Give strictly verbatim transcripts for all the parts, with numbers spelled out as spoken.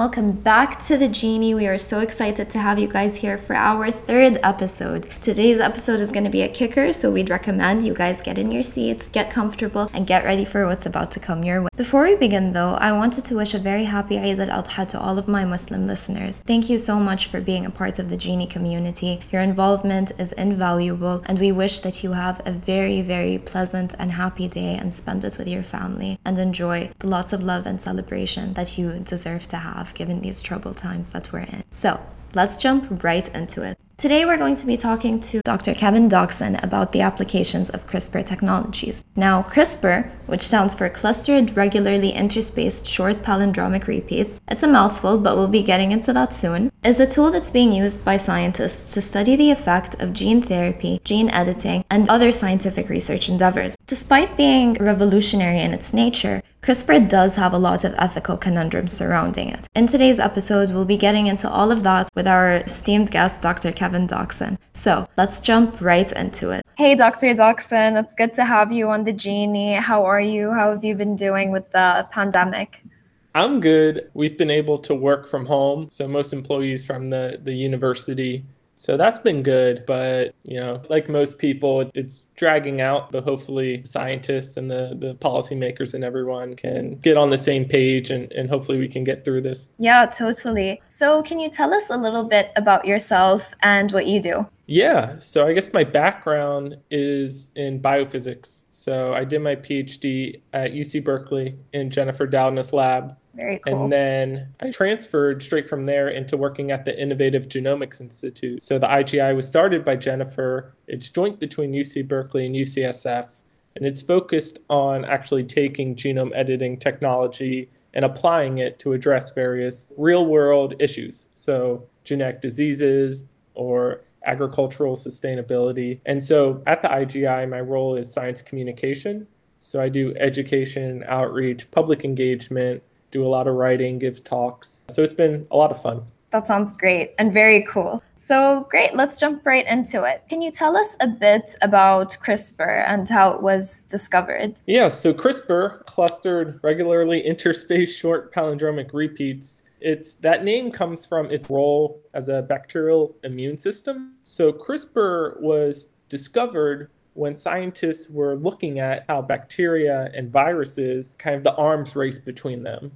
welcome back to The Genie. We are so excited to have you guys here for our third episode. Today's episode is going to be a kicker, so we'd recommend you guys get in your seats, get comfortable, and get ready for what's about to come your way. Before we begin though, I wanted to wish a very happy Eid al-Adha to all of my Muslim listeners. Thank you so much for being a part of the Genie community. Your involvement is invaluable, and we wish that you have a very, very pleasant and happy day and spend it with your family and enjoy the lots of love and celebration that you deserve to have given these troubled times that we're in. So let's jump right into it. Today we're going to be talking to Doctor Kevin Dogson about the applications of CRISPR technologies. Now, CRISPR, which stands for Clustered Regularly Interspaced Short Palindromic Repeats, it's a mouthful, but we'll be getting into that soon, is a tool that's being used by scientists to study the effect of gene therapy, gene editing, and other scientific research endeavors. Despite being revolutionary in its nature, CRISPR does have a lot of ethical conundrums surrounding it. In today's episode, we'll be getting into all of that with our esteemed guest, Doctor Kevin Dogson. So let's jump right into it. Hey, Doctor Dogson, it's good to have you on The Genie. How are you? How have you been doing with the pandemic? I'm good. We've been able to work from home, so most employees from the, the university. So that's been good, but, you know, like most people, it's dragging out, but hopefully scientists and the, the policymakers and everyone can get on the same page and, and hopefully we can get through this. Yeah, totally. So can you tell us a little bit about yourself and what you do? Yeah, so I guess my background is in biophysics. So I did my PhD at U C Berkeley in Jennifer Doudna's lab. Very cool. And then I transferred straight from there into working at the Innovative Genomics Institute. So the I G I was started by Jennifer. It's joint between U C Berkeley and U C S F. And it's focused on actually taking genome editing technology and applying it to address various real-world issues. So genetic diseases or agricultural sustainability. And so at the I G I, my role is science communication. So I do education, outreach, public engagement, do a lot of writing, give talks. So it's been a lot of fun. That sounds great and very cool. So great, let's jump right into it. Can you tell us a bit about CRISPR and how it was discovered? Yeah, so CRISPR, Clustered Regularly Interspaced Short Palindromic Repeats, it's that name comes from its role as a bacterial immune system. So CRISPR was discovered when scientists were looking at how bacteria and viruses, kind of the arms race between them.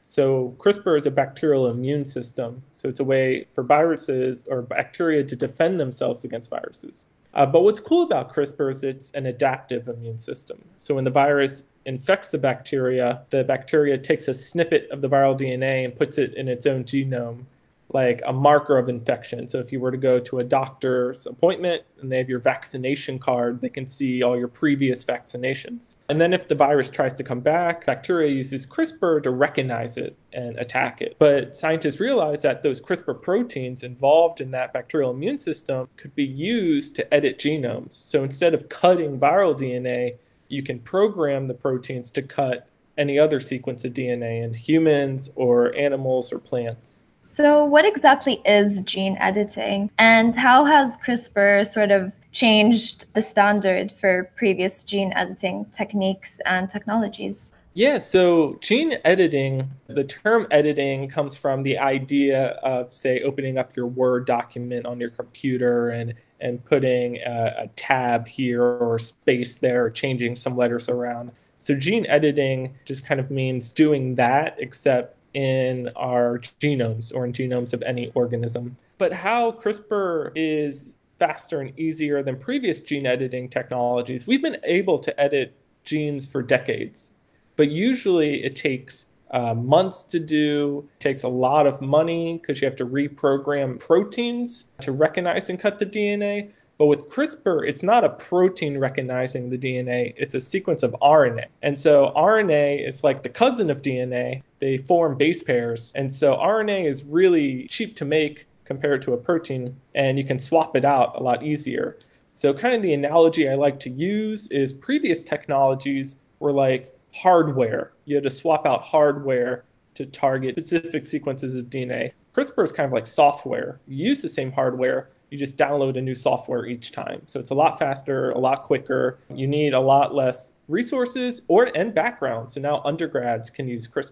So CRISPR is a bacterial immune system. So it's a way for viruses or bacteria to defend themselves against viruses. Uh, but what's cool about CRISPR is it's an adaptive immune system. So when the virus infects the bacteria, the bacteria takes a snippet of the viral D N A and puts it in its own genome, like a marker of infection. So if you were to go to a doctor's appointment and they have your vaccination card, they can see all your previous vaccinations. And then if the virus tries to come back, bacteria uses CRISPR to recognize it and attack it. But scientists realized that those CRISPR proteins involved in that bacterial immune system could be used to edit genomes. So instead of cutting viral D N A, you can program the proteins to cut any other sequence of D N A in humans or animals or plants. So what exactly is gene editing, and how has CRISPR sort of changed the standard for previous gene editing techniques and technologies? Yeah, so gene editing, the term editing comes from the idea of, say, opening up your Word document on your computer and, and putting a, a tab here or space there, or changing some letters around. So gene editing just kind of means doing that, except in our genomes or in genomes of any organism. But how CRISPR is faster and easier than previous gene editing technologies, we've been able to edit genes for decades. But usually it takes uh, months to do, it takes a lot of money because you have to reprogram proteins to recognize and cut the D N A. But with CRISPR, it's not a protein recognizing the D N A, it's a sequence of R N A. And so R N A is like the cousin of D N A. They form base pairs. And so R N A is really cheap to make compared to a protein, and you can swap it out a lot easier. So kind of the analogy I like to use is previous technologies were like hardware. You had to swap out hardware to target specific sequences of D N A. CRISPR is kind of like software. You use the same hardware, you just download a new software each time. So it's a lot faster, a lot quicker. You need a lot less resources or and background. So now undergrads can use CRISPR.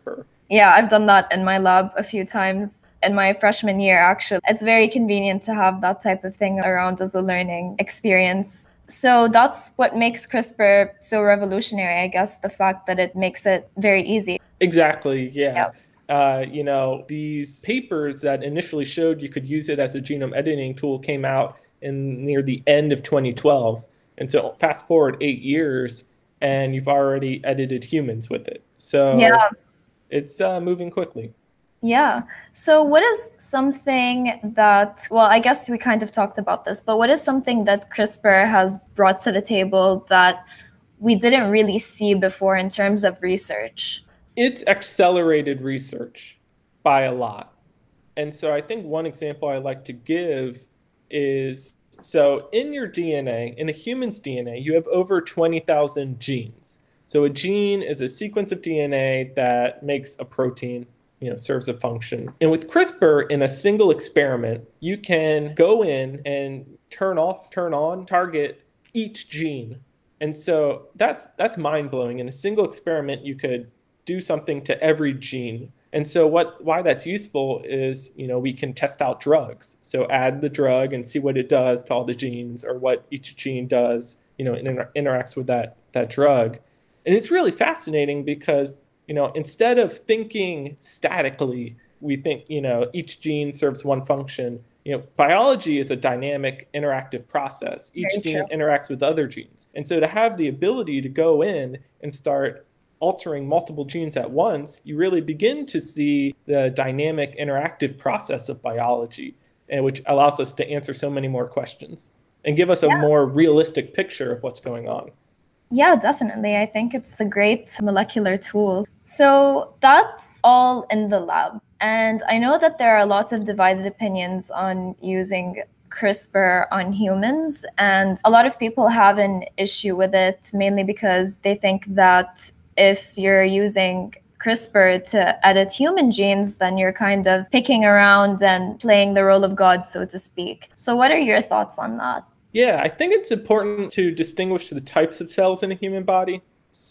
Yeah, I've done that in my lab a few times in my freshman year, actually. It's very convenient to have that type of thing around as a learning experience. So that's what makes CRISPR so revolutionary, I guess, the fact that it makes it very easy. Exactly, yeah. Yeah. Uh, you know, these papers that initially showed you could use it as a genome editing tool came out in near the end of twenty twelve. And so fast forward eight years and you've already edited humans with it. Yeah. So it's uh, moving quickly. Yeah. So, what is something that, well, I guess we kind of talked about this, but what is something that CRISPR has brought to the table that we didn't really see before in terms of research? It's accelerated research by a lot. And so I think one example I like to give is so in your D N A, in a human's D N A, you have over twenty thousand genes. So a gene is a sequence of D N A that makes a protein, you know, serves a function. And with CRISPR, in a single experiment, you can go in and turn off, turn on, target each gene. And so that's that's mind-blowing. In a single experiment, you could do something to every gene. And so what why that's useful is, you know, we can test out drugs. So add the drug and see what it does to all the genes or what each gene does, you know, inter- interacts with that that drug. And it's really fascinating because, you know, instead of thinking statically, we think, you know, each gene serves one function. You know, biology is a dynamic, interactive process. Each Very gene true. interacts with other genes. And so to have the ability to go in and start altering multiple genes at once, you really begin to see the dynamic interactive process of biology, and which allows us to answer so many more questions and give us a Yeah. more realistic picture of what's going on. Yeah, definitely. I think it's a great molecular tool. So that's all in the lab. And I know that there are lots of divided opinions on using CRISPR on humans. And a lot of people have an issue with it, mainly because they think that if you're using CRISPR to edit human genes, then you're kind of picking around and playing the role of God, so to speak. So, what are your thoughts on that? Yeah, I think it's important to distinguish the types of cells in a human body.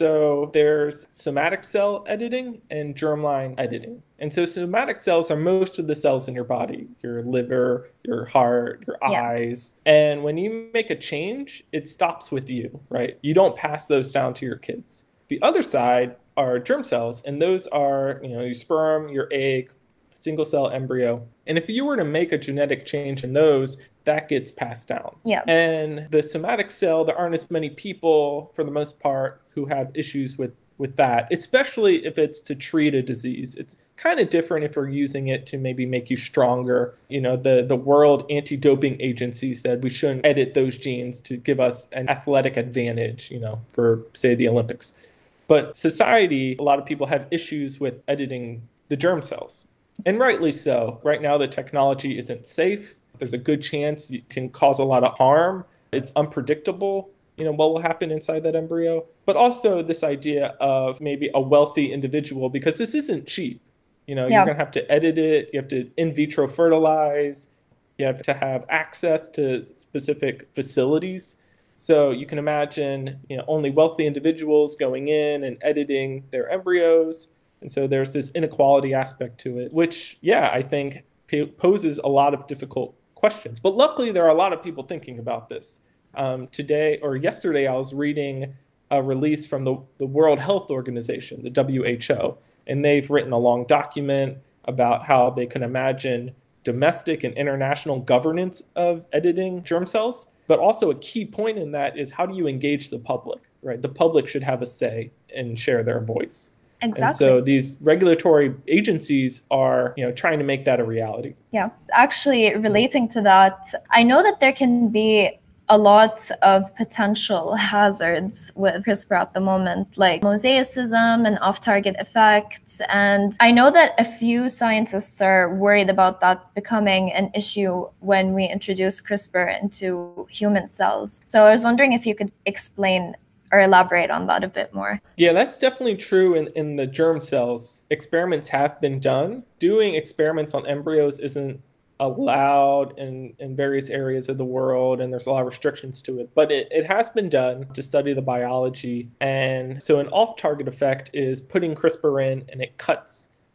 So there's somatic cell editing and germline editing. And so somatic cells are most of the cells in your body, your liver, your heart, your Yeah. eyes. And when you make a change, it stops with you, right? You don't pass those down to your kids. The other side are germ cells, and those are, you know, your sperm, your egg, single cell embryo. And if you were to make a genetic change in those, that gets passed down. Yeah. And the somatic cell, there aren't as many people, for the most part, who have issues with, with that, especially if it's to treat a disease. It's kind of different if we're using it to maybe make you stronger. You know, the, the World Anti-Doping Agency said we shouldn't edit those genes to give us an athletic advantage, you know, for, say, the Olympics. But society, a lot of people have issues with editing the germ cells. And rightly so. Right now, the technology isn't safe. There's a good chance it can cause a lot of harm. It's unpredictable, you know, what will happen inside that embryo. But also this idea of maybe a wealthy individual, because this isn't cheap. You know, Yeah. you're going to have to edit it. You have to in vitro fertilize. You have to have access to specific facilities. So you can imagine, you know, only wealthy individuals going in and editing their embryos. And so there's this inequality aspect to it, which, yeah, I think poses a lot of difficult questions. But luckily, there are a lot of people thinking about this. Um, today or yesterday, I was reading a release from the, the World Health Organization, the W H O, and they've written a long document about how they can imagine domestic and international governance of editing germ cells. But also a key point in that is how do you engage the public, right? The public should have a say and share their voice. Exactly. And so these regulatory agencies are, you know, trying to make that a reality. Yeah. Actually, relating to that, I know that there can be a lot of potential hazards with CRISPR at the moment, like mosaicism and off-target effects. And I know that a few scientists are worried about that becoming an issue when we introduce CRISPR into human cells. So I was wondering if you could explain or elaborate on that a bit more. Yeah, that's definitely true in, in the germ cells. Experiments have been done. Doing experiments on embryos isn't allowed in, in various areas of the world, and there's a lot of restrictions to it. But it, it has been done to study the biology. And so an off-target effect is putting CRISPR in and it cuts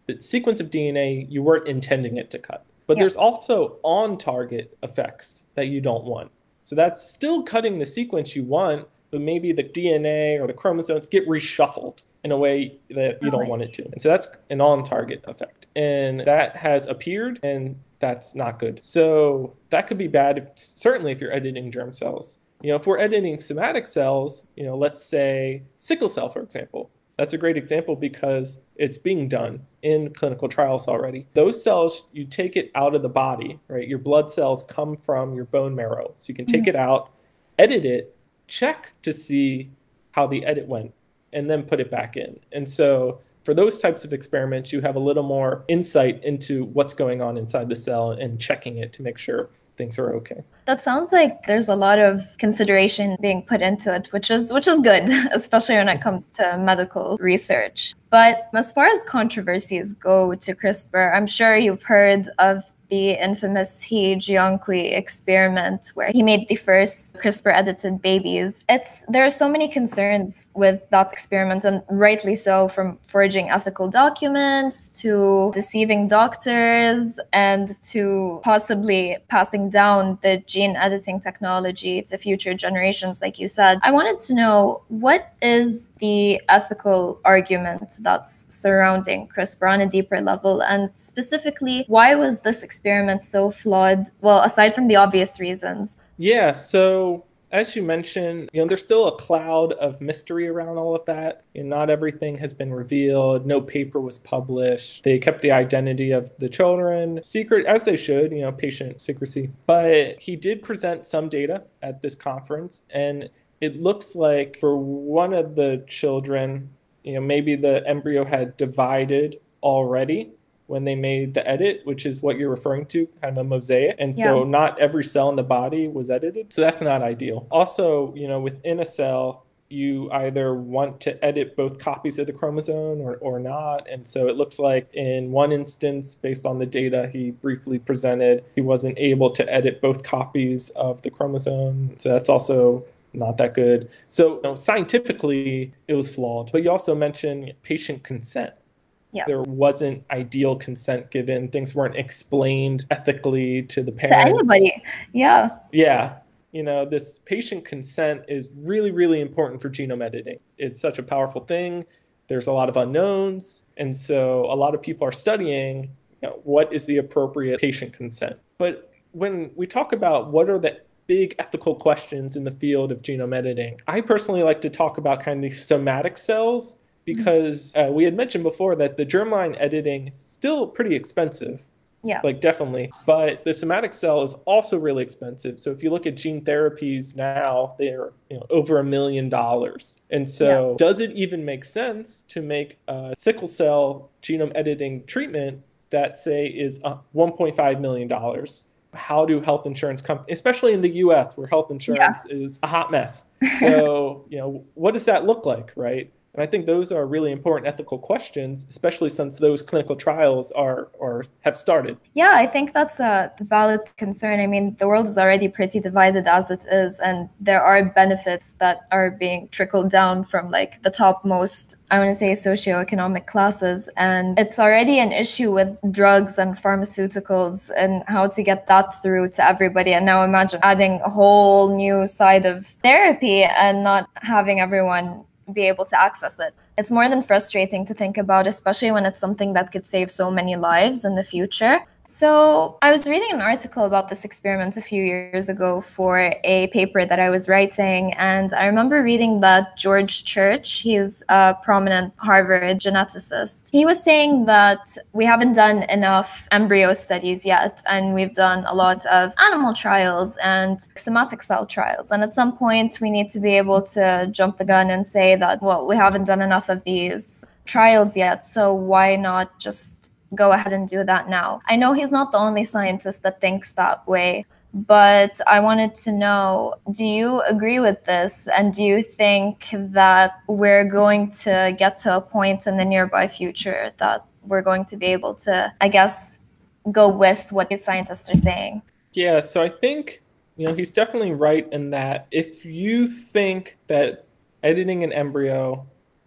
the sequence of D N A you weren't intending it to cut. But Yeah. there's also on-target effects that you don't want. So that's still cutting the sequence you want, but maybe the D N A or the chromosomes get reshuffled in a way that you Oh, don't I want it see. to. And so that's an on-target effect. And that has appeared, and that's not good. So that could be bad, if, certainly if you're editing germ cells. You know, if we're editing somatic cells, you know, let's say sickle cell, for example. That's a great example because it's being done in clinical trials already. Those cells, you take it out of the body, right? Your blood cells come from your bone marrow. So you can take Mhm. it out, edit it, check to see how the edit went, and then put it back in. And so for those types of experiments, you have a little more insight into what's going on inside the cell and checking it to make sure things are okay. That sounds like there's a lot of consideration being put into it, which is which is good, especially when it comes to medical research. But as far as controversies go to CRISPR, I'm sure you've heard of the infamous He Jiankui experiment where he made the first CRISPR-edited babies. It's there are so many concerns with that experiment, and rightly so, from forging ethical documents to deceiving doctors and to possibly passing down the gene editing technology to future generations, like you said. I wanted to know, what is the ethical argument that's surrounding CRISPR on a deeper level, and specifically, why was this experiment so flawed? Well, aside from the obvious reasons. Yeah, so as you mentioned, you know, there's still a cloud of mystery around all of that. You know, not everything has been revealed. No paper was published. They kept the identity of the children secret, as they should, you know, patient secrecy. But he did present some data at this conference, and it looks like for one of the children, you know, maybe the embryo had divided already when they made the edit, which is what you're referring to, kind of a mosaic. And Yeah. so not every cell in the body was edited. So that's not ideal. Also, you know, within a cell, you either want to edit both copies of the chromosome or, or not. And so it looks like in one instance, based on the data he briefly presented, he wasn't able to edit both copies of the chromosome. So that's also not that good. So, you know, scientifically, it was flawed. But you also mentioned patient consent. Yeah. There wasn't ideal consent given. Things weren't explained ethically to the To parents. anybody. Yeah. Yeah. You know, this patient consent is really, really important for genome editing. It's such a powerful thing. There's a lot of unknowns. And so a lot of people are studying, you know, what is the appropriate patient consent. But when we talk about what are the big ethical questions in the field of genome editing, I personally like to talk about kind of these somatic cells, because uh, we had mentioned before that the germline editing is still pretty expensive. Yeah. Like, definitely. But the somatic cell is also really expensive. So if you look at gene therapies now, they're, you know, over a million dollars. And so Yeah. does it even make sense to make a sickle cell genome editing treatment that, say, is uh, one point five million dollars? How do health insurance companies, especially in the U S where health insurance yeah. is a hot mess. So, you know, what does that look like, right? And I think those are really important ethical questions, especially since those clinical trials are or have started. Yeah, I think that's a valid concern. I mean, the world is already pretty divided as it is, and there are benefits that are being trickled down from like the topmost, I want to say, socioeconomic classes. And it's already an issue with drugs and pharmaceuticals and how to get that through to everybody. And now imagine adding a whole new side of therapy and not having everyone be able to access it. It's more than frustrating to think about, especially when it's something that could save so many lives in the future. So I was reading an article about this experiment a few years ago for a paper that I was writing, and I remember reading that George Church, he's a prominent Harvard geneticist, he was saying that we haven't done enough embryo studies yet, and we've done a lot of animal trials and somatic cell trials, and at some point we need to be able to jump the gun and say that, well, we haven't done enough of these trials yet, so why not just go ahead and do that now? I know he's not the only scientist that thinks that way, but I wanted to know, do you agree with this? And do you think that we're going to get to a point in the nearby future that we're going to be able to, I guess, go with what these scientists are saying? Yeah, so I think, you know, he's definitely right in that if you think that editing an embryo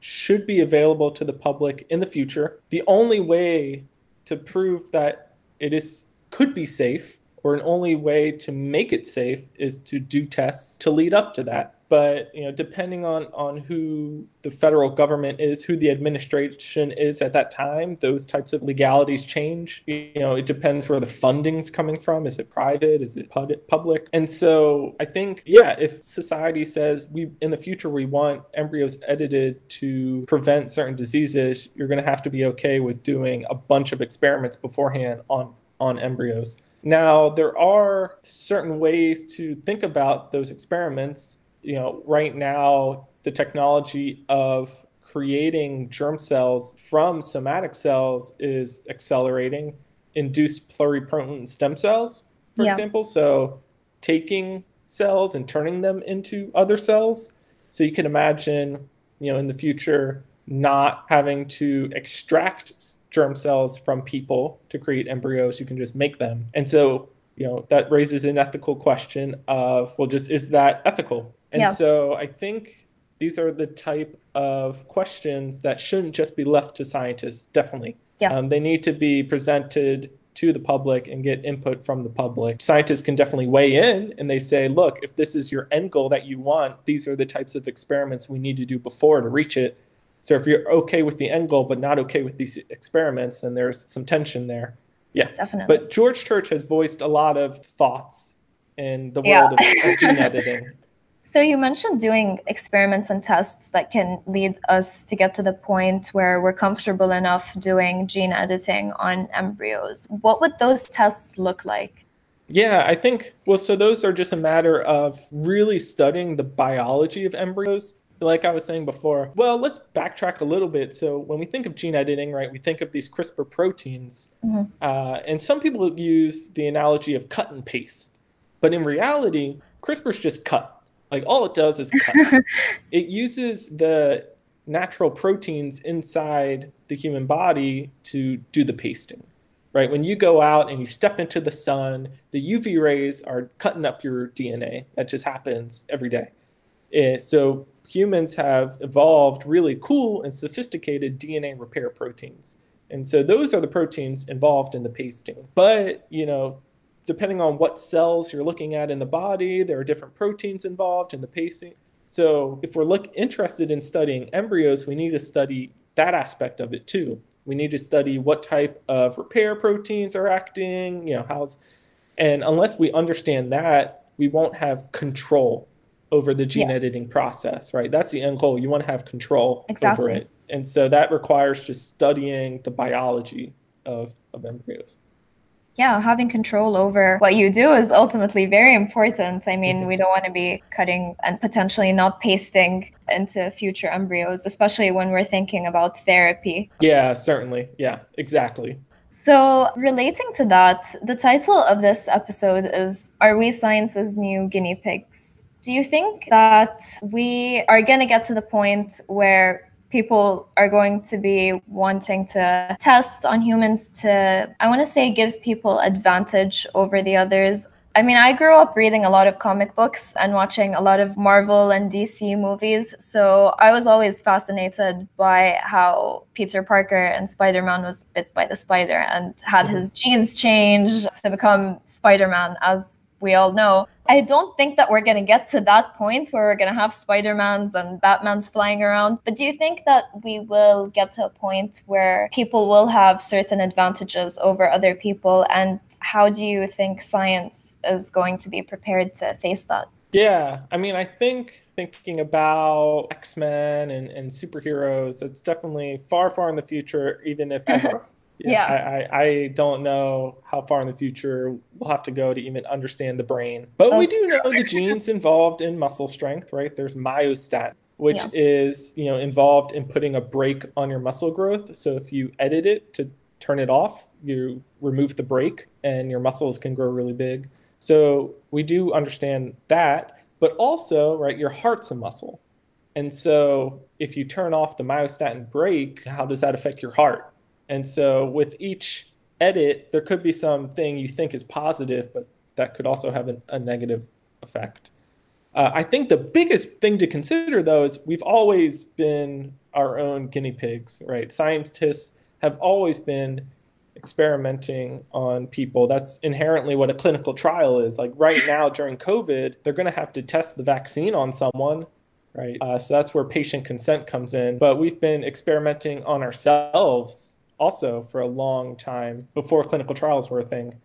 should be available to the public in the future. The only way to prove that it is could be safe, or an only way to make it safe, is to do tests to lead up to that. But you know, depending on on who the federal government is, who the administration is at that time, those types of legalities change. You know, it depends where the funding's coming from. Is it private? Is it public? And so I think, yeah, if society says we in the future we want embryos edited to prevent certain diseases, you're going to have to be okay with doing a bunch of experiments beforehand on on embryos. Now, there are certain ways to think about those experiments. You know, right now, the technology of creating germ cells from somatic cells is accelerating. Induced pluripotent stem cells, for Yeah. example. So taking cells and turning them into other cells. So you can imagine, you know, in the future, not having to extract germ cells from people to create embryos. You can just make them. And so, you know, that raises an ethical question of, well, just is that ethical? And Yeah. so I think these are the type of questions that shouldn't just be left to scientists, definitely. Yeah. Um, they need to be presented to the public and get input from the public. Scientists can definitely weigh in, and they say, look, if this is your end goal that you want, these are the types of experiments we need to do before to reach it. So if you're okay with the end goal but not okay with these experiments, then there's some tension there. Yeah, Definitely. But George Church has voiced a lot of thoughts in the Yeah. world of, of gene editing. So you mentioned doing experiments and tests that can lead us to get to the point where we're comfortable enough doing gene editing on embryos. What would those tests look like? Yeah, I think, well, so those are just a matter of really studying the biology of embryos. Like I was saying before, well, let's backtrack a little bit. So when we think of gene editing, right, we think of these CRISPR proteins. Mm-hmm. Uh, and some people use the analogy of cut and paste. But in reality, CRISPR's just cut. Like all it does is cut. It uses the natural proteins inside the human body to do the pasting, right? When you go out and you step into the sun, the U V rays are cutting up your D N A. That just happens every day. Uh, so humans have evolved really cool and sophisticated D N A repair proteins. And so those are the proteins involved in the pasting. But, you know, depending on what cells you're looking at in the body, there are different proteins involved in the pasting. So if we're look, interested in studying embryos, we need to study that aspect of it too. We need to study what type of repair proteins are acting, you know, how's, and unless we understand that, we won't have control over the gene Yeah. editing process, right? That's the end goal. You want to have control Exactly. over it. And so that requires just studying the biology of, of embryos. Yeah, having control over what you do is ultimately very important. I mean, Mhm. we don't want to be cutting and potentially not pasting into future embryos, especially when we're thinking about therapy. Yeah, certainly. Yeah, exactly. So, relating to that, the title of this episode is Are We Science's New Guinea Pigs? Do you think that we are going to get to the point where people are going to be wanting to test on humans to, I want to say, give people advantage over the others? I mean, I grew up reading a lot of comic books and watching a lot of Marvel and D C movies. So I was always fascinated by how Peter Parker and Spider-Man was bit by the spider and had his genes changed to become Spider-Man, as we all know. I don't think that we're going to get to that point where we're going to have Spider-Mans and Batmans flying around. But do you think that we will get to a point where people will have certain advantages over other people? And how do you think science is going to be prepared to face that? Yeah, I mean, I think thinking about X-Men and, and superheroes, it's definitely far, far in the future, even if ever. Yeah. I, I, I don't know how far in the future we'll have to go to even understand the brain. But we That's do know the genes involved in muscle strength, right? There's myostatin, which Yeah. is, you know, involved in putting a brake on your muscle growth. So if you edit it to turn it off, you remove the brake and your muscles can grow really big. So we do understand that, but also, right, your heart's a muscle. And so if you turn off the myostatin brake, how does that affect your heart? And so with each edit, there could be something you think is positive, but that could also have an, a negative effect. Uh, I think the biggest thing to consider, though, is we've always been our own guinea pigs, right? Scientists have always been experimenting on people. That's inherently what a clinical trial is. Like right now during COVID, they're going to have to test the vaccine on someone, right? Uh, so that's where patient consent comes in. But we've been experimenting on ourselves also for a long time before clinical trials were a thing.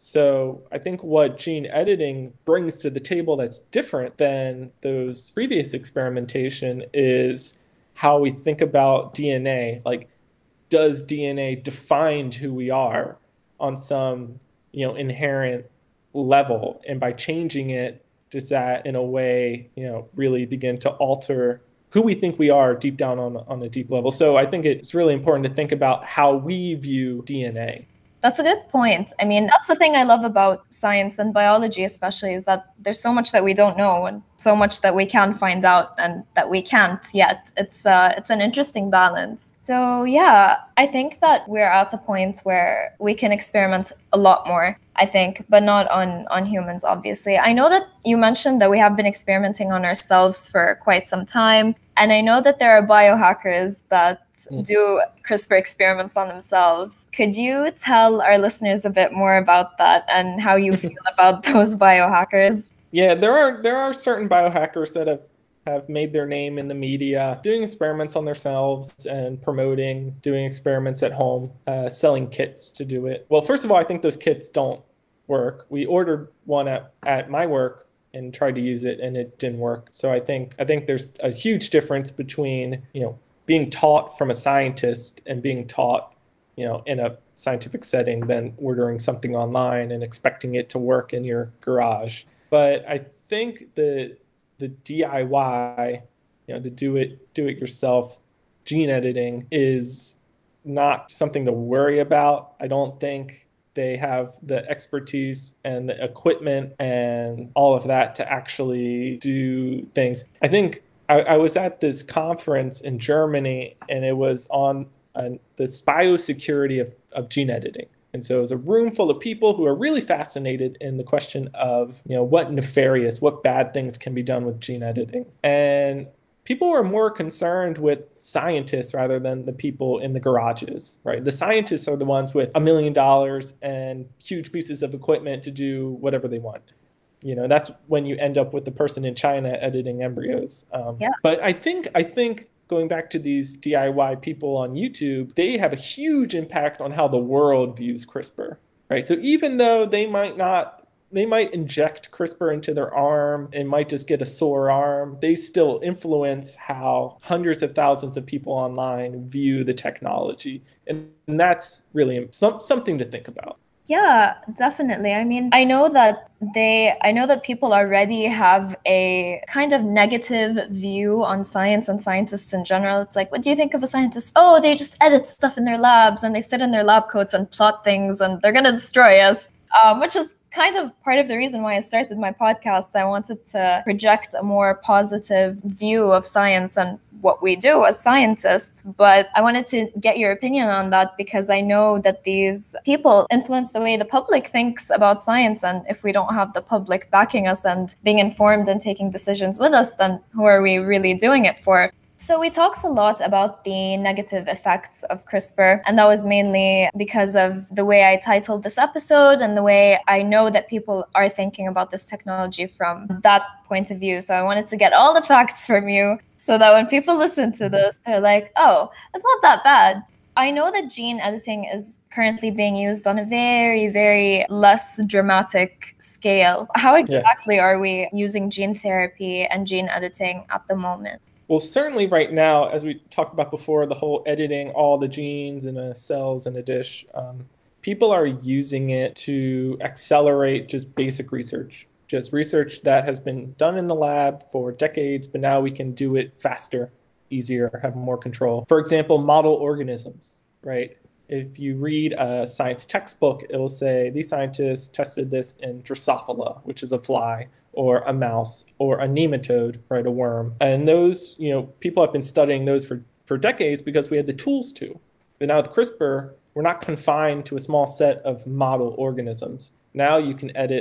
So I think what gene editing brings to the table that's different than those previous experimentation is how we think about D N A. Like, does D N A define who we are on some, you know, inherent level? And by changing it, does that in a way, you know, really begin to alter who we think we are deep down on, on a deep level? So I think it's really important to think about how we view D N A. That's a good point. I mean, that's the thing I love about science and biology especially, is that there's so much that we don't know and so much that we can find out and that we can't yet. It's uh, it's an interesting balance. So yeah, I think that we're at a point where we can experiment a lot more, I think, but not on, on humans, obviously. I know that you mentioned that we have been experimenting on ourselves for quite some time. And I know that there are biohackers that mm. do CRISPR experiments on themselves. Could you tell our listeners a bit more about that and how you feel about those biohackers? Yeah, there are there are certain biohackers that have, have made their name in the media, doing experiments on themselves and promoting, doing experiments at home, uh, selling kits to do it. Well, first of all, I think those kits don't work. We ordered one at, at my work and tried to use it and it didn't work. So I think I think there's a huge difference between, you know, being taught from a scientist and being taught, you know, in a scientific setting than ordering something online and expecting it to work in your garage. But I think the the D I Y, you know, the do it do it yourself gene editing is not something to worry about. I don't think they have the expertise and the equipment and all of that to actually do things. I think I, I was at this conference in Germany, and it was on uh, the biosecurity of, of gene editing. And so it was a room full of people who are really fascinated in the question of, you know, what nefarious, what bad things can be done with gene editing. And people were more concerned with scientists rather than the people in the garages, right? The scientists are the ones with a million dollars and huge pieces of equipment to do whatever they want. You know, that's when you end up with the person in China editing embryos. Um, yeah. But I think, I think going back to these D I Y people on YouTube, they have a huge impact on how the world views CRISPR, right? So even though they might not They might inject CRISPR into their arm and might just get a sore arm, they still influence how hundreds of thousands of people online view the technology. And, and that's really some, something to think about. Yeah, definitely. I mean, I know that they, I know that people already have a kind of negative view on science and scientists in general. It's like, what do you think of a scientist? Oh, they just edit stuff in their labs and they sit in their lab coats and plot things and they're going to destroy us, um, which is kind of part of the reason why I started my podcast. I wanted to project a more positive view of science and what we do as scientists. But I wanted to get your opinion on that because I know that these people influence the way the public thinks about science. And if we don't have the public backing us and being informed and taking decisions with us, then who are we really doing it for? So we talked a lot about the negative effects of CRISPR, and that was mainly because of the way I titled this episode and the way I know that people are thinking about this technology from that point of view. So I wanted to get all the facts from you so that when people listen to this, they're like, oh, it's not that bad. I know that gene editing is currently being used on a very, very less dramatic scale. How exactly yeah. are we using gene therapy and gene editing at the moment? Well, certainly right now, as we talked about before, the whole editing all the genes in a cells in a dish, um, people are using it to accelerate just basic research, just research that has been done in the lab for decades, but now we can do it faster, easier, have more control. For example, model organisms, right? If you read a science textbook, it'll say these scientists tested this in Drosophila, which is a fly, or a mouse, or a nematode, right, a worm. And those, you know, people have been studying those for, for decades because we had the tools to. But now with CRISPR, we're not confined to a small set of model organisms. Now you can edit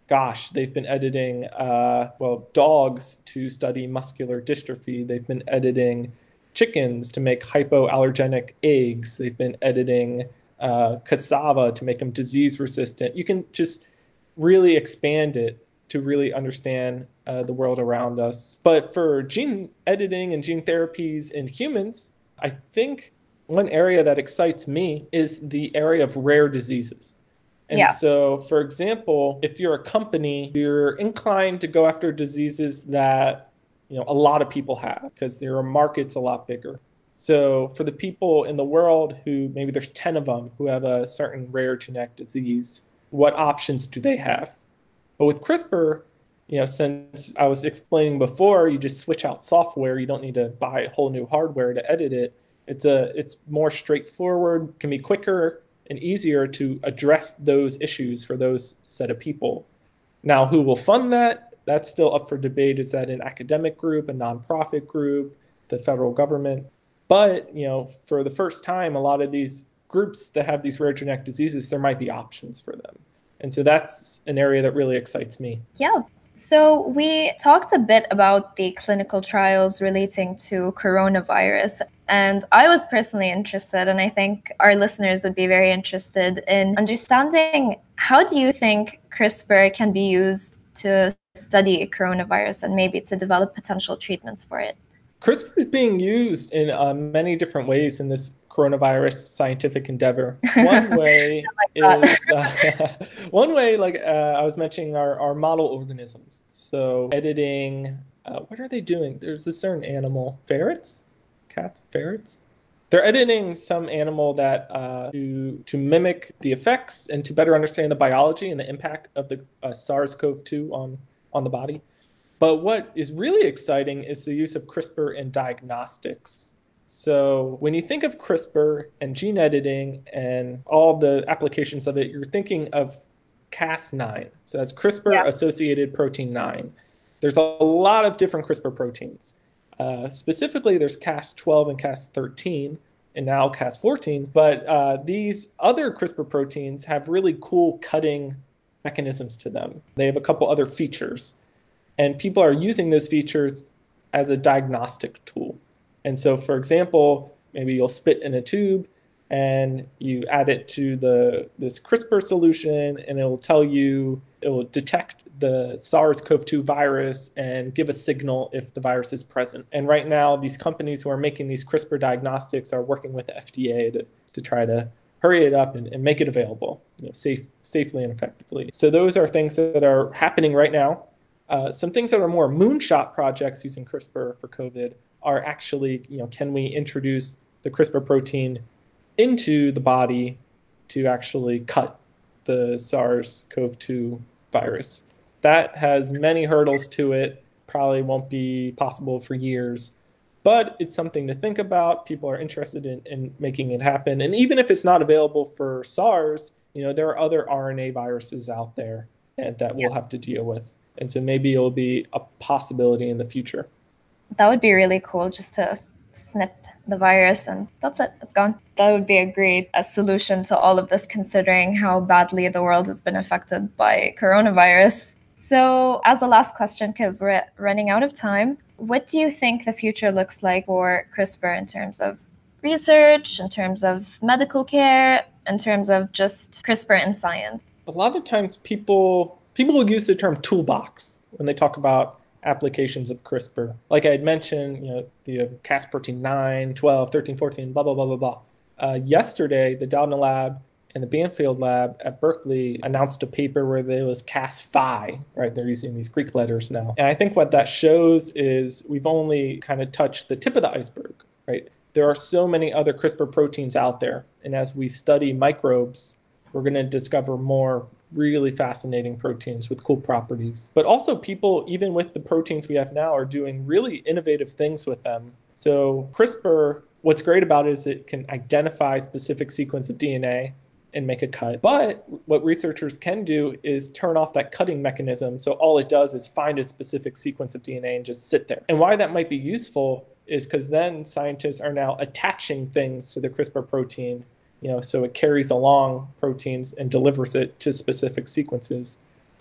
gosh, they've been editing, uh, well, dogs to study muscular dystrophy. They've been editing chickens to make hypoallergenic eggs. They've been editing uh, cassava to make them disease resistant. You can just really expand it to really understand uh, the world around us. But for gene editing and gene therapies in humans, I think one area that excites me is the area of rare diseases. And Yeah. so, for example, if you're a company, you're inclined to go after diseases that, you know, a lot of people have because their market's a lot bigger. So for the people in the world who maybe there's ten of them who have a certain rare genetic disease, what options do they have? But with CRISPR, you know, since I was explaining before, you just switch out software. You don't need to buy a whole new hardware to edit it. It's a it's more straightforward, can be quicker and easier to address those issues for those set of people. Now, who will fund that? That's still up for debate. Is that an academic group, a nonprofit group, the federal government? But, you know, for the first time, a lot of these groups that have these rare genetic diseases, there might be options for them. And so that's an area that really excites me. Yeah. So we talked a bit about the clinical trials relating to coronavirus. And I was personally interested, and I think our listeners would be very interested in understanding, how do you think CRISPR can be used to study coronavirus and maybe to develop potential treatments for it? CRISPR is being used in uh, many different ways in this coronavirus scientific endeavor. One way like is uh, one way, like uh, I was mentioning, our, our model organisms. So editing, uh, what are they doing? There's a certain animal, ferrets, cats, ferrets. They're editing some animal that uh, to to mimic the effects and to better understand the biology and the impact of the uh, SARS CoV two on on the body. But what is really exciting is the use of CRISPR in diagnostics. So when you think of CRISPR and gene editing and all the applications of it, you're thinking of Cas nine. So that's CRISPR-associated protein nine. There's a lot of different CRISPR proteins. Uh, specifically, there's Cas twelve and Cas thirteen, and now Cas fourteen. But uh, these other CRISPR proteins have really cool cutting mechanisms to them. They have a couple other features. And people are using those features as a diagnostic tool. And so, for example, maybe you'll spit in a tube and you add it to the this CRISPR solution, and it will tell you, it will detect the SARS CoV two virus and give a signal if the virus is present. And right now, these companies who are making these CRISPR diagnostics are working with the F D A to, to try to hurry it up and, and make it available, you know, safe, safely and effectively. So those are things that are happening right now. Uh, some things that are more moonshot projects using CRISPR for COVID are actually, you know, can we introduce the CRISPR protein into the body to actually cut the SARS CoV two virus? That has many hurdles to it, probably won't be possible for years, but it's something to think about. People are interested in, in making it happen. And even if it's not available for SARS, you know, there are other R N A viruses out there and that we'll have to deal with. And so maybe it'll be a possibility in the future. That would be really cool, just to snip the virus and that's it, it's gone. That would be a great a solution to all of this, considering how badly the world has been affected by coronavirus. So as the last question, because we're running out of time, what do you think the future looks like for CRISPR in terms of research, in terms of medical care, in terms of just CRISPR in science? A lot of times people... People will use the term toolbox when they talk about applications of CRISPR. Like I had mentioned, you know, the Cas protein nine, twelve, thirteen, fourteen, blah, blah, blah, blah, blah. Uh, yesterday, the Doudna lab and the Banfield lab at Berkeley announced a paper where there was Cas five, right? They're using these Greek letters now. And I think what that shows is we've only kind of touched the tip of the iceberg, right? There are so many other CRISPR proteins out there. And as we study microbes, we're going to discover more really fascinating proteins with cool properties. But also people, even with the proteins we have now, are doing really innovative things with them. So CRISPR, what's great about it is it can identify specific sequence of D N A and make a cut. But what researchers can do is turn off that cutting mechanism. So all it does is find a specific sequence of D N A and just sit there. And why that might be useful is because then scientists are now attaching things to the CRISPR protein, you know, so it carries along proteins and delivers it to specific sequences.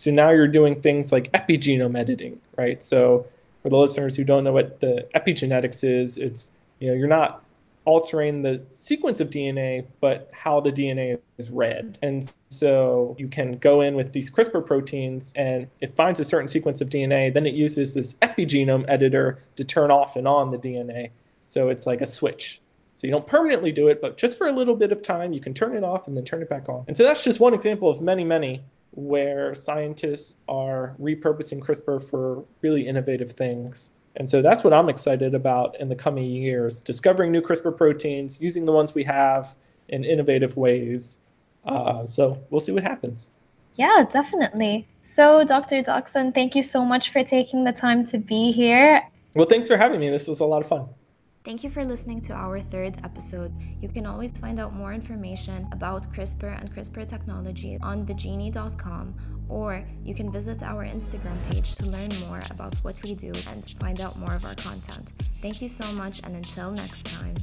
So now you're doing things like epigenome editing, right? So for the listeners who don't know what the epigenetics is, it's, you know, you're not altering the sequence of D N A, but how the D N A is read. And so you can go in with these CRISPR proteins and it finds a certain sequence of D N A, then it uses this epigenome editor to turn off and on the D N A. So it's like a switch. So you don't permanently do it, but just for a little bit of time, you can turn it off and then turn it back on. And so that's just one example of many, many where scientists are repurposing CRISPR for really innovative things. And so that's what I'm excited about in the coming years, discovering new CRISPR proteins, using the ones we have in innovative ways. Uh, so we'll see what happens. Yeah, definitely. So Doctor Dockson, thank you so much for taking the time to be here. Well, thanks for having me. This was a lot of fun. Thank you for listening to our third episode. You can always find out more information about CRISPR and CRISPR technology on the genie dot com, or you can visit our Instagram page to learn more about what we do and find out more of our content. Thank you so much, and until next time.